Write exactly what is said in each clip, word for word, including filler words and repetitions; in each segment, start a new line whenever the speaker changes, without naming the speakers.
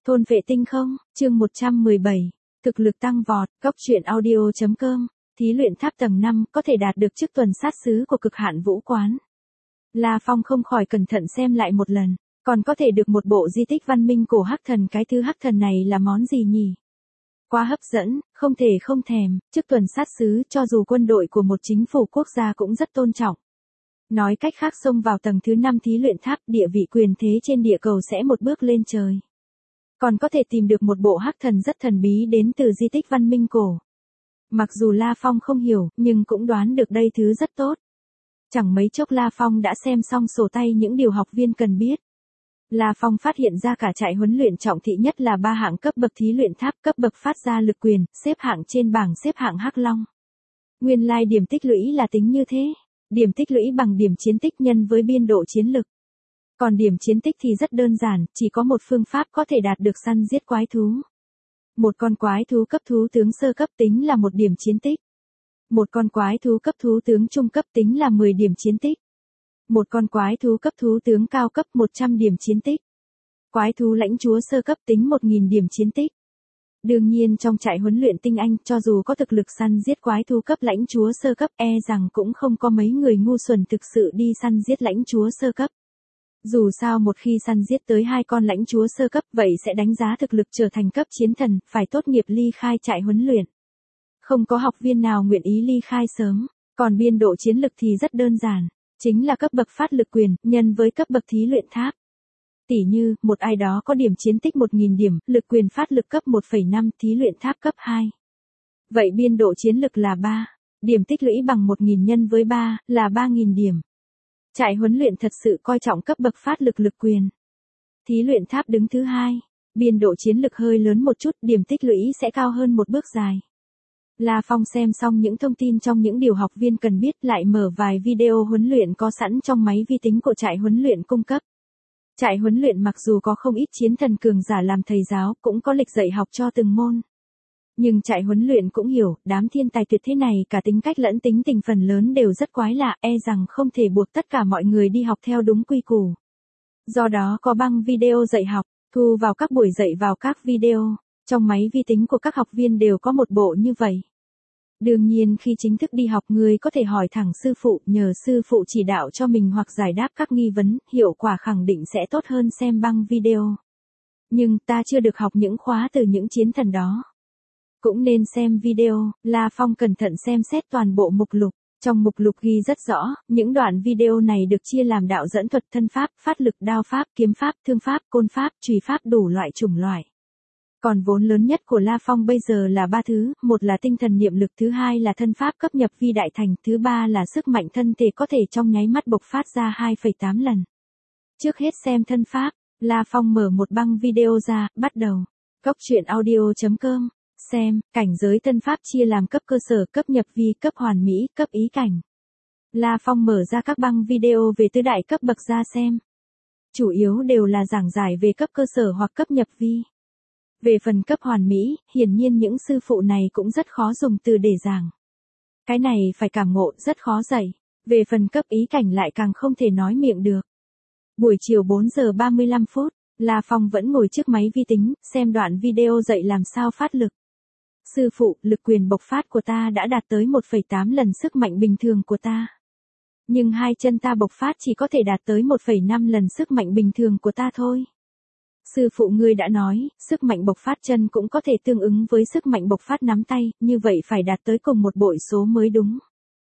Thôn vệ tinh không, chương một trăm mười bảy, thực lực tăng vọt, góc truyện audio.com, thí luyện tháp tầng năm có thể đạt được chức tuần sát sứ của cực hạn vũ quán. La Phong không khỏi cẩn thận xem lại một lần, còn có thể được một bộ di tích văn minh cổ hắc thần, cái thứ hắc thần này là món gì nhỉ? Quá hấp dẫn, không thể không thèm, chức tuần sát sứ cho dù quân đội của một chính phủ quốc gia cũng rất tôn trọng. Nói cách khác, xông vào tầng thứ năm thí luyện tháp, địa vị quyền thế trên địa cầu sẽ một bước lên trời. Còn có thể tìm được một bộ hắc thần rất thần bí đến từ di tích văn minh cổ. Mặc dù La Phong không hiểu, nhưng cũng đoán được đây thứ rất tốt. Chẳng mấy chốc La Phong đã xem xong sổ tay những điều học viên cần biết. La Phong phát hiện ra cả trại huấn luyện trọng thị nhất là ba hạng cấp bậc thí luyện tháp, cấp bậc phát ra lực quyền, xếp hạng trên bảng xếp hạng Hắc Long. Nguyên lai like điểm tích lũy là tính như thế. Điểm tích lũy bằng điểm chiến tích nhân với biên độ chiến lực. Còn điểm chiến tích thì rất đơn giản, chỉ có một phương pháp có thể đạt được săn giết quái thú. Một con quái thú cấp thú tướng sơ cấp tính là một điểm chiến tích. Một con quái thú cấp thú tướng trung cấp tính là mười điểm chiến tích. Một con quái thú cấp thú tướng cao cấp một trăm điểm chiến tích. Quái thú lãnh chúa sơ cấp tính một nghìn điểm chiến tích. Đương nhiên trong trại huấn luyện tinh anh, cho dù có thực lực săn giết quái thú cấp lãnh chúa sơ cấp, e rằng cũng không có mấy người ngu xuẩn thực sự đi săn giết lãnh chúa sơ cấp. Dù sao một khi săn giết tới hai con lãnh chúa sơ cấp, vậy sẽ đánh giá thực lực trở thành cấp chiến thần, phải tốt nghiệp ly khai trại huấn luyện. Không có học viên nào nguyện ý ly khai sớm, còn biên độ chiến lực thì rất đơn giản, chính là cấp bậc phát lực quyền, nhân với cấp bậc thí luyện tháp. Tỉ như, một ai đó có điểm chiến tích một nghìn điểm, lực quyền phát lực cấp một phẩy năm, thí luyện tháp cấp hai. Vậy biên độ chiến lực là ba, điểm tích lũy bằng một nghìn nhân với ba, là ba nghìn điểm. Trại huấn luyện thật sự coi trọng cấp bậc phát lực lực quyền. Thí luyện tháp đứng thứ hai, biên độ chiến lực hơi lớn một chút, điểm tích lũy sẽ cao hơn một bước dài. La Phong xem xong những thông tin trong những điều học viên cần biết, lại mở vài video huấn luyện có sẵn trong máy vi tính của trại huấn luyện cung cấp. Trại huấn luyện mặc dù có không ít chiến thần cường giả làm thầy giáo, cũng có lịch dạy học cho từng môn. Nhưng trại huấn luyện cũng hiểu, đám thiên tài tuyệt thế này cả tính cách lẫn tính tình phần lớn đều rất quái lạ, e rằng không thể buộc tất cả mọi người đi học theo đúng quy củ. Do đó có băng video dạy học, thu vào các buổi dạy vào các video, trong máy vi tính của các học viên đều có một bộ như vậy. Đương nhiên khi chính thức đi học, người có thể hỏi thẳng sư phụ, nhờ sư phụ chỉ đạo cho mình hoặc giải đáp các nghi vấn, hiệu quả khẳng định sẽ tốt hơn xem băng video. Nhưng ta chưa được học những khóa từ những chiến thần đó. Cũng nên xem video. La Phong cẩn thận xem xét toàn bộ mục lục. Trong mục lục ghi rất rõ, những đoạn video này được chia làm đạo dẫn thuật, thân pháp, phát lực, đao pháp, kiếm pháp, thương pháp, côn pháp, chùy pháp, đủ loại chủng loại. Còn vốn lớn nhất của La Phong bây giờ là ba thứ, một là tinh thần niệm lực, thứ hai là thân pháp cấp nhập vi đại thành, thứ ba là sức mạnh thân thể có thể trong nháy mắt bộc phát ra hai phẩy tám lần. Trước hết xem thân pháp, La Phong mở một băng video ra, bắt đầu. Góc truyện audio.com, xem, cảnh giới thân pháp chia làm cấp cơ sở, cấp nhập vi, cấp hoàn mỹ, cấp ý cảnh. La Phong mở ra các băng video về tứ đại cấp bậc ra xem. Chủ yếu đều là giảng giải về cấp cơ sở hoặc cấp nhập vi. Về phần cấp hoàn mỹ, hiển nhiên những sư phụ này cũng rất khó dùng từ để giảng. Cái này phải cảm ngộ, rất khó dạy. Về phần cấp ý cảnh lại càng không thể nói miệng được. Buổi chiều bốn giờ ba mươi lăm phút, La Phong vẫn ngồi trước máy vi tính, xem đoạn video dạy làm sao phát lực. Sư phụ, lực quyền bộc phát của ta đã đạt tới một phẩy tám lần sức mạnh bình thường của ta. Nhưng hai chân ta bộc phát chỉ có thể đạt tới một phẩy năm lần sức mạnh bình thường của ta thôi. Sư phụ ngươi đã nói, sức mạnh bộc phát chân cũng có thể tương ứng với sức mạnh bộc phát nắm tay, như vậy phải đạt tới cùng một bội số mới đúng.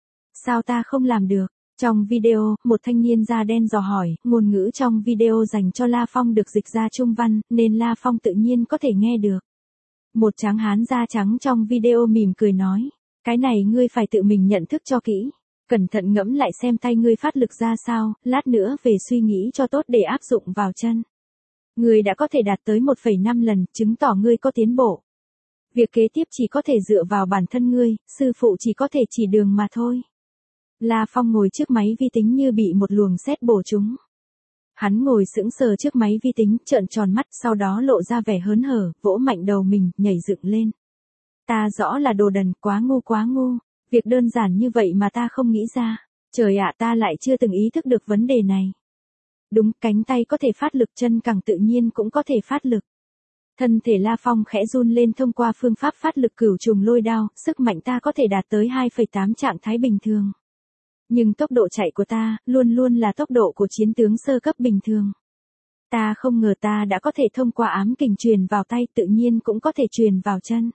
Sao ta không làm được? Trong video, một thanh niên da đen dò hỏi, ngôn ngữ trong video dành cho La Phong được dịch ra Trung văn, nên La Phong tự nhiên có thể nghe được. Một tráng hán da trắng trong video mỉm cười nói, cái này ngươi phải tự mình nhận thức cho kỹ. Cẩn thận ngẫm lại xem tay ngươi phát lực ra sao, lát nữa về suy nghĩ cho tốt để áp dụng vào chân. Ngươi đã có thể đạt tới một phẩy năm lần, chứng tỏ ngươi có tiến bộ. Việc kế tiếp chỉ có thể dựa vào bản thân ngươi, sư phụ chỉ có thể chỉ đường mà thôi. La Phong ngồi trước máy vi tính như bị một luồng sét bổ trúng. Hắn ngồi sững sờ trước máy vi tính, trợn tròn mắt, sau đó lộ ra vẻ hớn hở, vỗ mạnh đầu mình, nhảy dựng lên. Ta rõ là đồ đần, quá ngu quá ngu, việc đơn giản như vậy mà ta không nghĩ ra. Trời ạ, ta lại chưa từng ý thức được vấn đề này. Đúng, cánh tay có thể phát lực, chân càng tự nhiên cũng có thể phát lực. Thân thể La Phong khẽ run lên thông qua phương pháp phát lực cửu trùng lôi đao, sức mạnh ta có thể đạt tới hai phẩy tám trạng thái bình thường. Nhưng tốc độ chạy của ta, luôn luôn là tốc độ của chiến tướng sơ cấp bình thường. Ta không ngờ ta đã có thể thông qua ám kình truyền vào tay, tự nhiên cũng có thể truyền vào chân.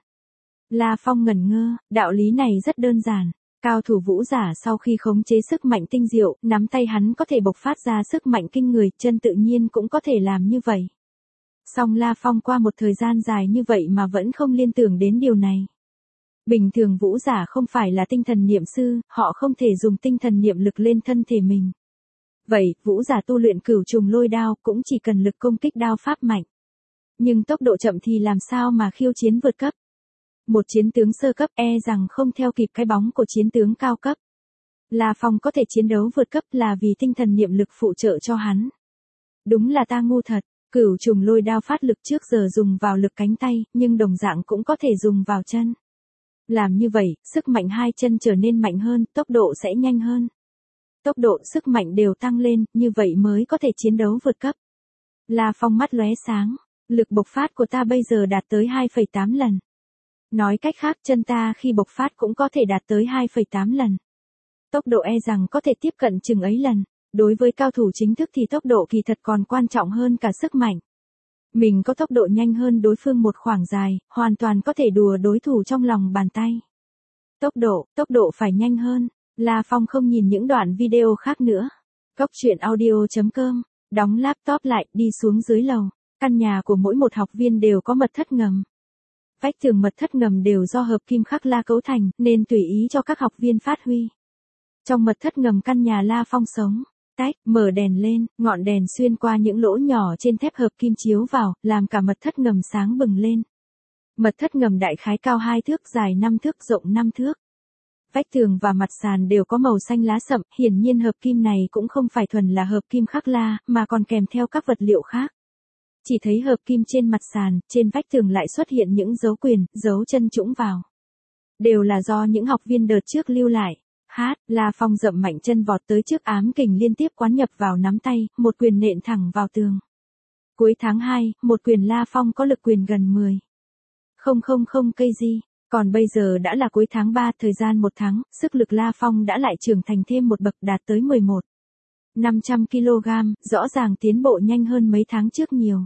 La Phong ngẩn ngơ, đạo lý này rất đơn giản. Cao thủ vũ giả sau khi khống chế sức mạnh tinh diệu, nắm tay hắn có thể bộc phát ra sức mạnh kinh người, chân tự nhiên cũng có thể làm như vậy. Song La Phong qua một thời gian dài như vậy mà vẫn không liên tưởng đến điều này. Bình thường vũ giả không phải là tinh thần niệm sư, họ không thể dùng tinh thần niệm lực lên thân thể mình. Vậy, vũ giả tu luyện cửu trùng lôi đao cũng chỉ cần lực công kích đao pháp mạnh. Nhưng tốc độ chậm thì làm sao mà khiêu chiến vượt cấp? Một chiến tướng sơ cấp e rằng không theo kịp cái bóng của chiến tướng cao cấp. La Phong có thể chiến đấu vượt cấp là vì tinh thần niệm lực phụ trợ cho hắn. Đúng là ta ngu thật, cửu trùng lôi đao phát lực trước giờ dùng vào lực cánh tay, nhưng đồng dạng cũng có thể dùng vào chân. Làm như vậy, sức mạnh hai chân trở nên mạnh hơn, tốc độ sẽ nhanh hơn. Tốc độ, sức mạnh đều tăng lên, như vậy mới có thể chiến đấu vượt cấp. La Phong mắt lóe sáng, lực bộc phát của ta bây giờ đạt tới hai phẩy tám lần. Nói cách khác, chân ta khi bộc phát cũng có thể đạt tới hai phẩy tám lần. Tốc độ e rằng có thể tiếp cận chừng ấy lần. Đối với cao thủ chính thức thì tốc độ kỳ thật còn quan trọng hơn cả sức mạnh. Mình có tốc độ nhanh hơn đối phương một khoảng dài, hoàn toàn có thể đùa đối thủ trong lòng bàn tay. Tốc độ, tốc độ phải nhanh hơn. La Phong không nhìn những đoạn video khác nữa. Cốc truyện audio chấm com, đóng laptop lại, đi xuống dưới lầu. Căn nhà của mỗi một học viên đều có mật thất ngầm. Vách tường mật thất ngầm đều do hợp kim khắc la cấu thành, nên tùy ý cho các học viên phát huy. Trong mật thất ngầm căn nhà La Phong sống, tách, mở đèn lên, ngọn đèn xuyên qua những lỗ nhỏ trên thép hợp kim chiếu vào, làm cả mật thất ngầm sáng bừng lên. Mật thất ngầm đại khái cao hai thước, dài năm thước, rộng năm thước. Vách tường và mặt sàn đều có màu xanh lá sậm, hiển nhiên hợp kim này cũng không phải thuần là hợp kim khắc la, mà còn kèm theo các vật liệu khác. Chỉ thấy hợp kim trên mặt sàn, trên vách tường lại xuất hiện những dấu quyền, dấu chân trũng vào. Đều là do những học viên đợt trước lưu lại. Hát, La Phong dậm mạnh chân vọt tới trước ám kình liên tiếp quán nhập vào nắm tay, một quyền nện thẳng vào tường. Cuối tháng hai, một quyền La Phong có lực quyền gần mười. Không không không cây gì. Còn bây giờ đã là cuối tháng ba, thời gian một tháng, sức lực La Phong đã lại trưởng thành thêm một bậc đạt tới mười một nghìn năm trăm ki lô gam, rõ ràng tiến bộ nhanh hơn mấy tháng trước nhiều.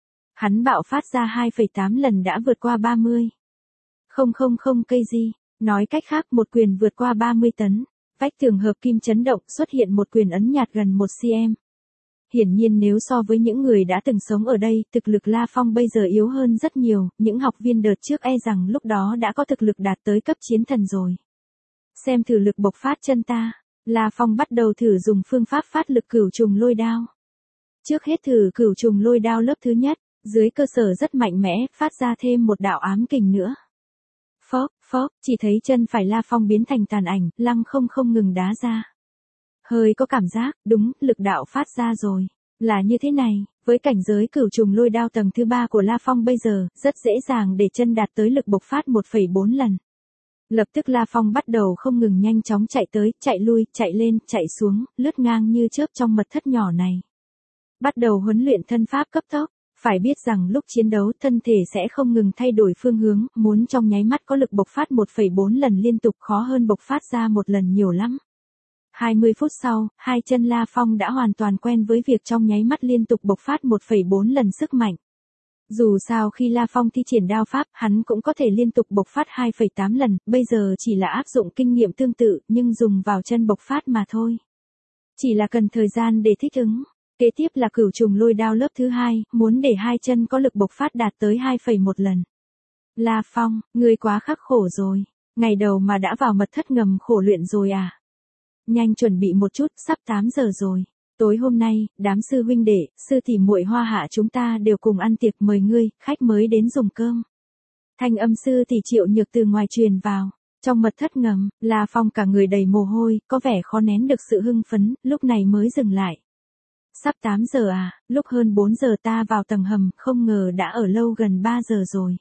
Hắn bạo phát ra hai phẩy tám lần đã vượt qua ba mươi. Không không không cây gì. Nói cách khác, một quyền vượt qua ba mươi tấn. Vách tường hợp kim chấn động, xuất hiện một quyền ấn nhạt gần một xăng-ti-mét. Hiển nhiên nếu so với những người đã từng sống ở đây, thực lực La Phong bây giờ yếu hơn rất nhiều, những học viên đợt trước e rằng lúc đó đã có thực lực đạt tới cấp chiến thần rồi. Xem thử lực bộc phát chân ta. La Phong bắt đầu thử dùng phương pháp phát lực cửu trùng lôi đao. Trước hết thử cửu trùng lôi đao lớp thứ nhất, dưới cơ sở rất mạnh mẽ, phát ra thêm một đạo ám kình nữa. Phốc, phốc, chỉ thấy chân phải La Phong biến thành tàn ảnh, lăng không không ngừng đá ra. Hơi có cảm giác, đúng, lực đạo phát ra rồi. Là như thế này, với cảnh giới cửu trùng lôi đao tầng thứ ba của La Phong bây giờ, rất dễ dàng để chân đạt tới lực bộc phát một phẩy bốn lần. Lập tức La Phong bắt đầu không ngừng nhanh chóng chạy tới, chạy lui, chạy lên, chạy xuống, lướt ngang như chớp trong mật thất nhỏ này. Bắt đầu huấn luyện thân pháp cấp tốc. Phải biết rằng lúc chiến đấu thân thể sẽ không ngừng thay đổi phương hướng, muốn trong nháy mắt có lực bộc phát một phẩy bốn lần liên tục khó hơn bộc phát ra một lần nhiều lắm. hai mươi phút sau, hai chân La Phong đã hoàn toàn quen với việc trong nháy mắt liên tục bộc phát một phẩy bốn lần sức mạnh. Dù sao khi La Phong thi triển đao pháp, hắn cũng có thể liên tục bộc phát hai phẩy tám lần, bây giờ chỉ là áp dụng kinh nghiệm tương tự, nhưng dùng vào chân bộc phát mà thôi. Chỉ là cần thời gian để thích ứng. Kế tiếp là cửu trùng lôi đao lớp thứ hai, muốn để hai chân có lực bộc phát đạt tới hai phẩy một lần. La Phong, ngươi quá khắc khổ rồi. Ngày đầu mà đã vào mật thất ngầm khổ luyện rồi à? Nhanh chuẩn bị một chút, sắp tám giờ rồi. Tối hôm nay, đám sư huynh đệ, sư tỷ muội Hoa Hạ chúng ta đều cùng ăn tiệc mời ngươi, khách mới đến dùng cơm. Thanh âm sư tỷ Triệu Nhược từ ngoài truyền vào. Trong mật thất ngầm, La Phong cả người đầy mồ hôi, có vẻ khó nén được sự hưng phấn, lúc này mới dừng lại. Sắp tám giờ à, lúc hơn bốn giờ ta vào tầng hầm, không ngờ đã ở lâu gần ba giờ rồi.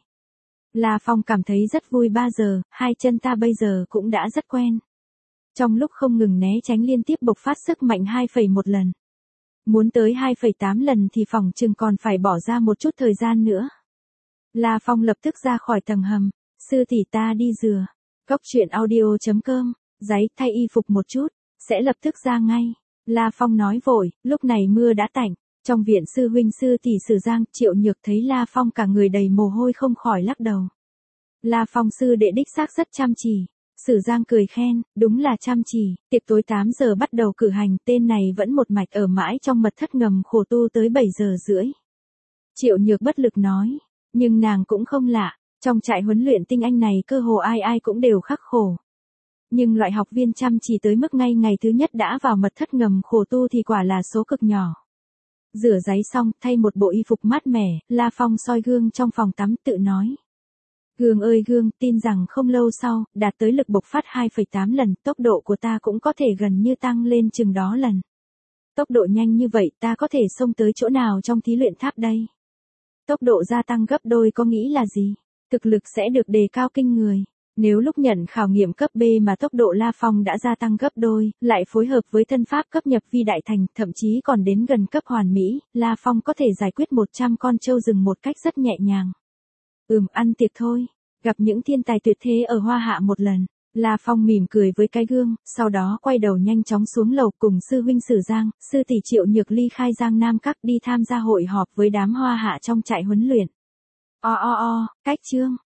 La Phong cảm thấy rất vui ba giờ, hai chân ta bây giờ cũng đã rất quen. Trong lúc không ngừng né tránh liên tiếp bộc phát sức mạnh hai phẩy một lần. Muốn tới hai phẩy tám lần thì phòng chừng còn phải bỏ ra một chút thời gian nữa. La Phong lập tức ra khỏi tầng hầm, sư tỷ ta đi rửa. Cốc truyện audio chấm com, giấy thay y phục một chút, sẽ lập tức ra ngay. La Phong nói vội, lúc này mưa đã tạnh, trong viện sư huynh sư tỷ Sử Giang, Triệu Nhược thấy La Phong cả người đầy mồ hôi không khỏi lắc đầu. La Phong sư đệ đích xác rất chăm chỉ. Sử Giang cười khen, đúng là chăm chỉ, tiệc tối tám giờ bắt đầu cử hành, tên này vẫn một mạch ở mãi trong mật thất ngầm khổ tu tới bảy giờ rưỡi. Triệu Nhược bất lực nói, nhưng nàng cũng không lạ, trong trại huấn luyện tinh anh này cơ hồ ai ai cũng đều khắc khổ. Nhưng loại học viên chăm chỉ tới mức ngay ngày thứ nhất đã vào mật thất ngầm khổ tu thì quả là số cực nhỏ. Rửa giấy xong, thay một bộ y phục mát mẻ, La Phong soi gương trong phòng tắm tự nói. Gương ơi gương, tin rằng không lâu sau, đạt tới lực bộc phát hai phẩy tám lần, tốc độ của ta cũng có thể gần như tăng lên chừng đó lần. Tốc độ nhanh như vậy ta có thể xông tới chỗ nào trong thí luyện tháp đây? Tốc độ gia tăng gấp đôi có nghĩ là gì? Thực lực sẽ được đề cao kinh người. Nếu lúc nhận khảo nghiệm cấp B mà tốc độ La Phong đã gia tăng gấp đôi, lại phối hợp với thân pháp cấp nhập vi đại thành, thậm chí còn đến gần cấp hoàn mỹ, La Phong có thể giải quyết một trăm con trâu rừng một cách rất nhẹ nhàng. Ừm, ăn tiệc thôi. Gặp những thiên tài tuyệt thế ở Hoa Hạ một lần, La Phong mỉm cười với cái gương, sau đó quay đầu nhanh chóng xuống lầu cùng sư huynh Sử Giang, sư tỷ Triệu Nhược ly khai Giang Nam Các đi tham gia hội họp với đám Hoa Hạ trong trại huấn luyện. O o o, cách chương.